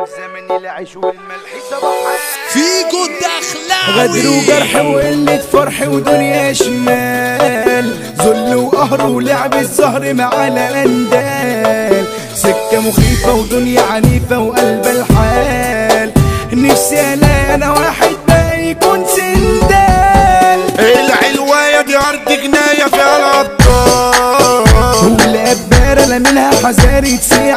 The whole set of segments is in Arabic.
احنا في زمن العيش والملح صباح فيكو الدخلاوي غدر وجرح وقلة فرح ودنيا شمال ذل وقهر ولعب الزهر مع الاندال سكة مخيفة ودنيا عنيفة وقلب الحال نفسي الاقي انا واحد بقى يكون سندال العلواية دي ارض جناية فيها الابطال والقبارة لا منها حذاري تسيع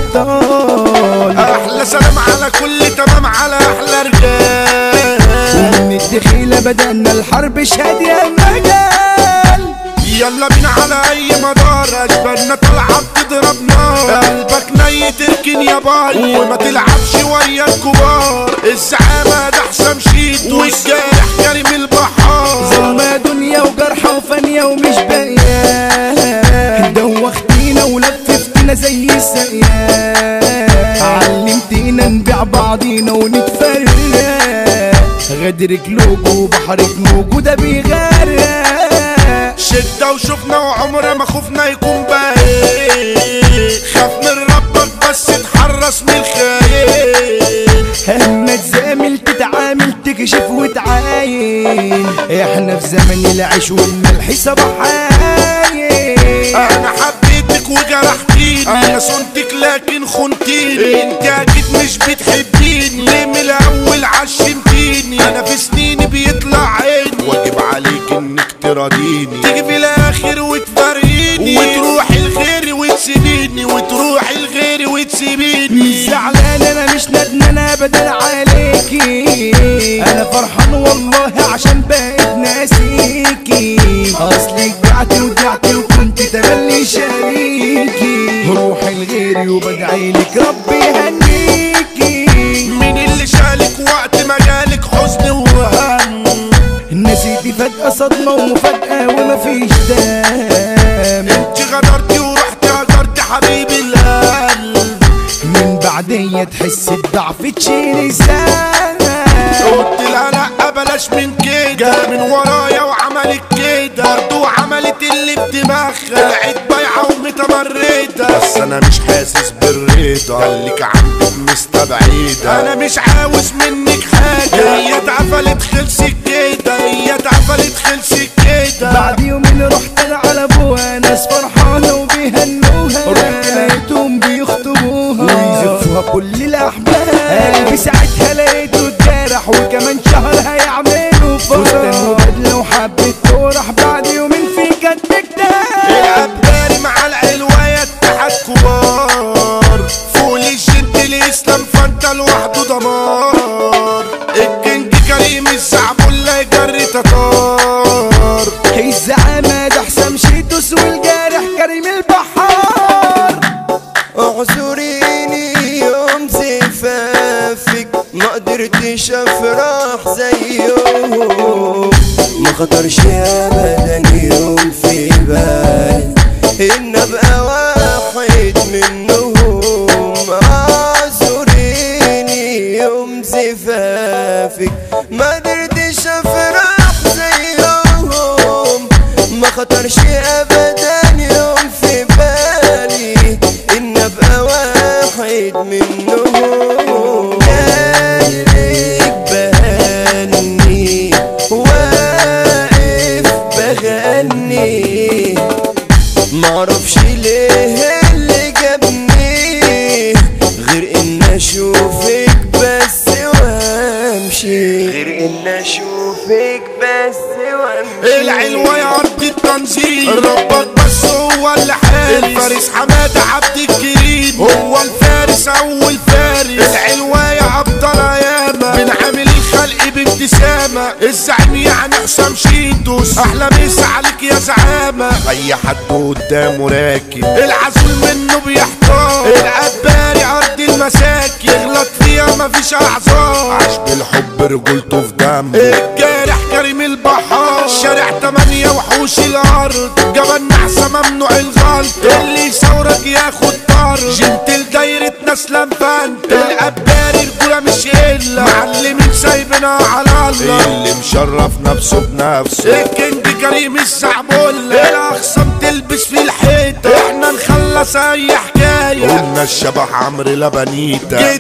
تبطال احلى سلام على كل تمام على احلى رجال ومن الدخيلة بدأنا الحرب شادية المجال يلا بينا على اي مدار اشبالنا طالعة بتضرب نار قلبك ني تركن يا باي وما تلعبش ويا الكبار الزعامة ده حسام شيد والجارح كريم البحار زلمة دنيا وجرحة وفانية ومش باقية دوختينا ولففتينا زي السقيا علمتينا نبيع بعضينا ونتفرق غدرك لوجو وبحرك موجودة بيغرق شدة وشوفنا وعمر ما خوفنا يكون باقي خاف من ربك بس اتحرص من الخاين اما تزامل تتعامل تكشف وتعاين احنا في زمن العيش والملح صباحاين انا حبيتك وجرحتيني انا صنتك لكن خنتيني انت اكيد مش بتحبيني ليه من الاول عشمتيني انا في سنيني بيطلع عيني واجب عليك انك تراضيني تيجي في الاخر وتفارقيني وتروحي لغيري وتسيبيني وتروحي لغيري وتسيبيني مش زعلان انا مش ندمان ابدا عليكي انا فرحان والله عشان بقيت ناسيكي اصلك بعتي ودعتي وكنت تملي شريكي روحي لغيري وبدعيلك ربي يهنيكي مين اللي شالك وقت ما جالك حزن وهم نسيتي فجأة صدمة ومفاجأة ومفيش دم انت غدرتي ورحتي هجرتي حبيبي القلب من بعدية تحس بضعف تشيل الزمن قلت لها لا بلاش من كده من ورايا وعملت كده برضه وعملت اللي بدماغها طلعت بايعة ومتمردة بس انا مش حاسس بالرضا خليك عندك مستبعدة انا مش عاوز منك حاجة هي اتقفلت خلصت كده هي اتقفلت خلصت كده بعد يومين رحت انا على ابوها ناس فرحانة وبيهنوها رحت لقيتهم بيخطبوها ويزفوها كل الاحباب قلبي ساعتها لقيته اتجرح وكمان شهر هيعملوا فستان وبدلة وحبة تورح بعد يومين في كتب كتاب العباري مع العلواية اتحاد كبار فوق الجنت الاسلام فانت لوحده دمار الجنج كريم الزعبولة يجري تتار الزعامة ده حسام شيتوس والجارح كريم البحار اعذريني يوم زفافك ما قدرتش افرح زيهم ما خطرش ابدا يوم في بالي ان ابقى واحد منهم اعذريني يوم زفافك ما قدرتش افرح زيهم ما خطرش ابدا يوم في بالي ان ابقى واحد منهم جايلك بهني واقف بغني معرفش ليه اللي جابني غير ان اشوفك بس وامشي غير ان اشوفك بس وامشي العلوة يا ارض التنظيم ربك بس هو اللي حارس الفارس حمادة عبد الكريم هو الفارس اول فارس العلوة يا ابطال ياما بنعمل الخلق بابتسامة الزعيم يعني حسام شيتوس احلى مسا عليك يا زعامة اي حد قدامه راكب العزول منه بيحتار العباري ارض المساكن يغلط فيها مفيش اعذار عاش بالحب رجولته في دم الجارح كريم البحار شارع 8 وحوش الارض جبل نحسة ممنوع الغلط اللي يثورك ياخد طرد جنتل دايرة ناس لمبانت العباري رجولة مش الا معلمين سايبنا على الله اللي مشرف نفسه بنفسه الكينج كريم الزعبولة الاخصام تلبس في الحيطة احنا نخلص اي حكاية قلنا الشبح عمرو لبنيتا جيتوا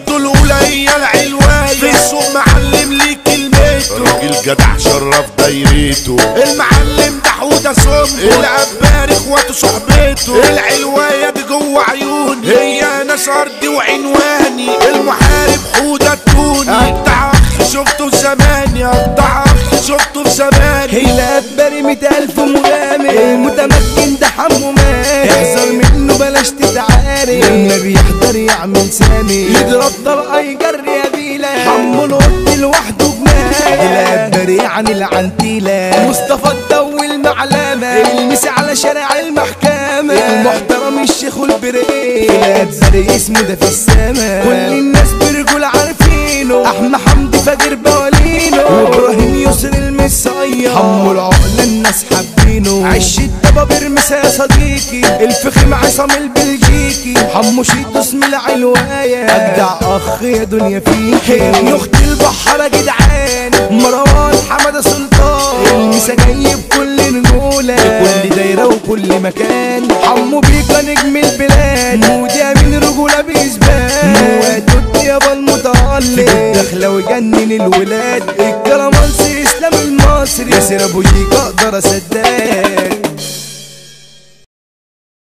الرجولة هي العلواية في السوق معلم ليه كلمته راجل جدع شرف دايرته المعلم ده حودة سم العبار اخواته صحبته العلواية دي جوه عيوني هي ناس ارضي وعنواني المحارب حودة التوني اقطع اخ شفته في زماني اقطع اخ شفته في زماني العباري 100,000 مغامر المتمكن ده حمو مات احذر منه بلاش تتعارك لما بيحضر يعمل سامي يضرب طلقة يجري يا بيلا حمو القط لوحده جنان العباري عن العنتيلة مصطفى الضوي المعلمة المسي على شارع المحكمة المحترم الشيخ والبريء العباري اسمه ده في السما كل الناس برجول عارفينه احمد حمدي فاجر بوالينه وابراهيم يسر المصير حمو العقلة الناس حابينه عش الدبابير مسا يا صديقي الفخم عصام البلجيكي حمو شيتو اسم العلواية اجدع اخ يا دنيا فيكي ابن اختي البحارة جدعان مروان حمادة سلطان المسا جاي بكل رجولة كل دايرة وكل مكان حمو بيكا نجم البلاد مودي امين رجولة بإثبات مواد يابا المتألق داخلة وجنن الولاد الكرامانسي اسلام المصري ياسر ابو جيك اقدر اصدق